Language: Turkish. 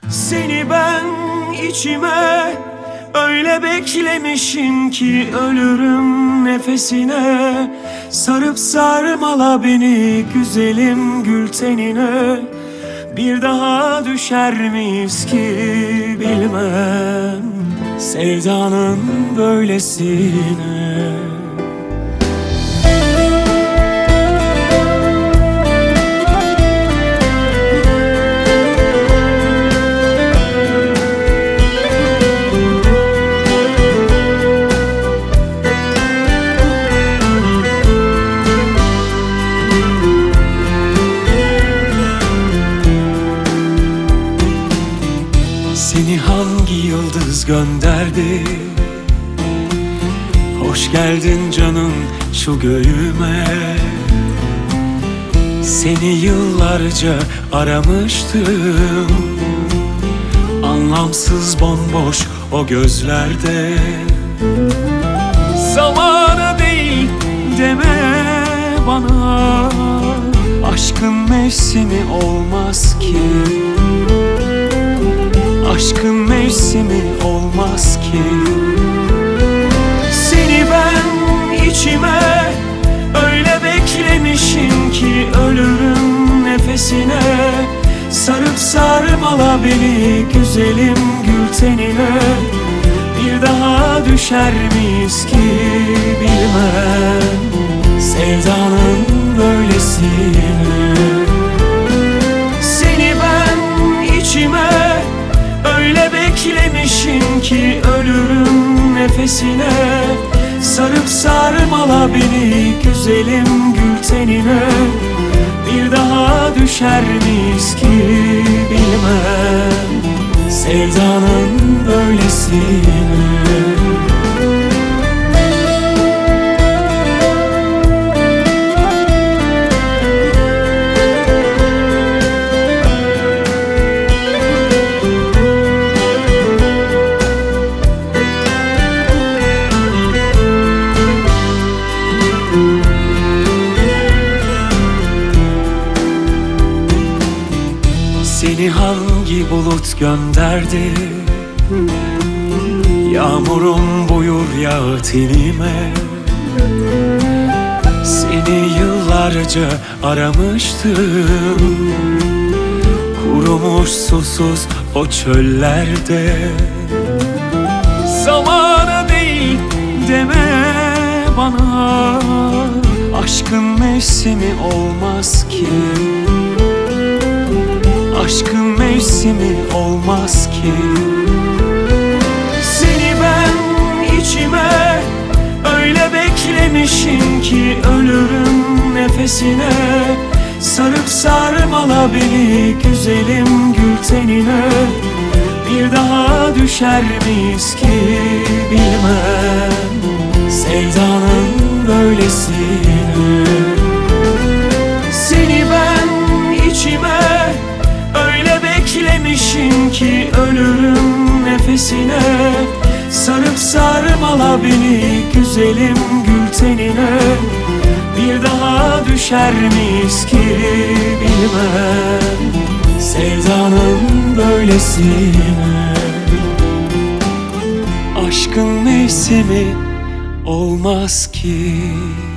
Seni ben içime öyle beklemişim ki ölürüm nefesine. Sarıp sarmala beni güzelim gül tenine. Bir daha düşer miyiz ki bilmem sevdanın böylesine. Seni hangi yıldız gönderdi? Hoş geldin canım şu göğüme. Seni yıllarca aramıştım, anlamsız bomboş o gözlerde. Zamanı değil deme bana, aşkın mevsimi olmaz ki. Aşkın mevsimi olmaz ki. Seni ben içime öyle beklemişim ki ölürüm nefesine. Sarıp sarmala beni güzelim gül tenine. Bir daha düşer miyiz ki bilmem sevdanın böylesine. Seni ben içime öyle beklemişim ki ölürüm nefesine. Sarıp sarmala beni güzelim gül tenine. Bir daha düşer miyiz ki bilmem sevdanın böylesine. Seni hangi bulut gönderdi? Yağmurun buyur yağ tenime. Seni yıllarca aramıştım, kurumuş susuz o çöllerde. Zamanı değil deme bana, aşkın mevsimi olmaz ki. Aşkın mevsimi olmaz ki. Seni ben içime öyle beklemişim ki ölürüm nefesine. Sarıp sarmala beni güzelim gül tenine. Bir daha düşer miyiz ki bilmem sevdanın böylesine. Seni ben içime öyle beklemişim ki ölürüm nefesine. Sarıp sarmala beni güzelim gül tenine. Bir daha düşer miyiz ki bilmem sevdanın böylesine. Aşkın mevsimi olmaz ki.